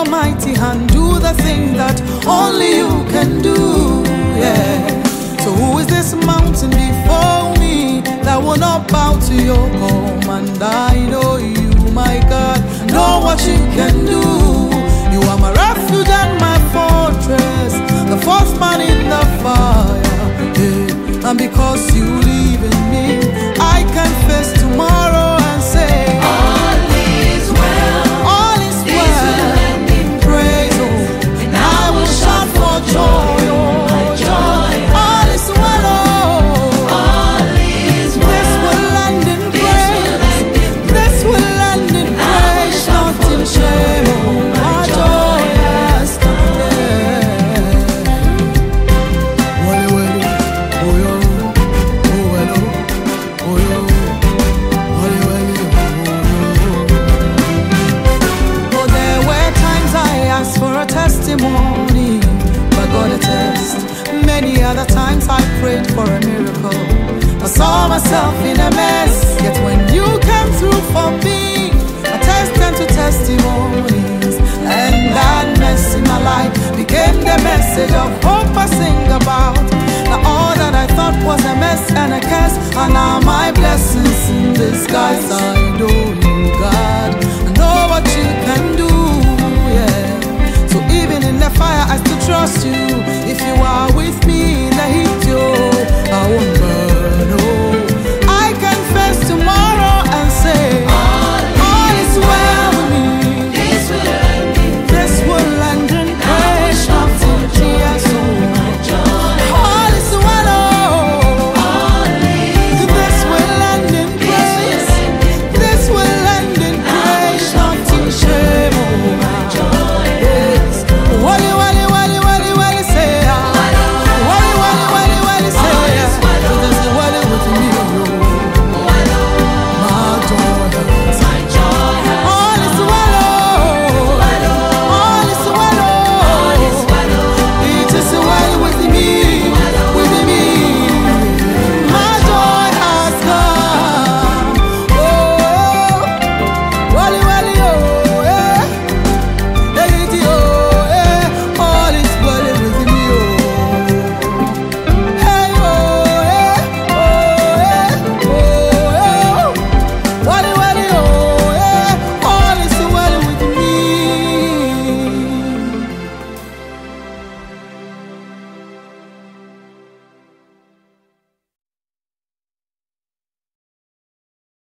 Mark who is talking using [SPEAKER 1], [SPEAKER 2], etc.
[SPEAKER 1] your mighty hand, do the thing that only you can do. Yeah. So who is this mountain before me that will not bow to your command? I know you, my God, know what you can do. You are my refuge and my fortress, the fourth man in the fire. Yeah. And because you live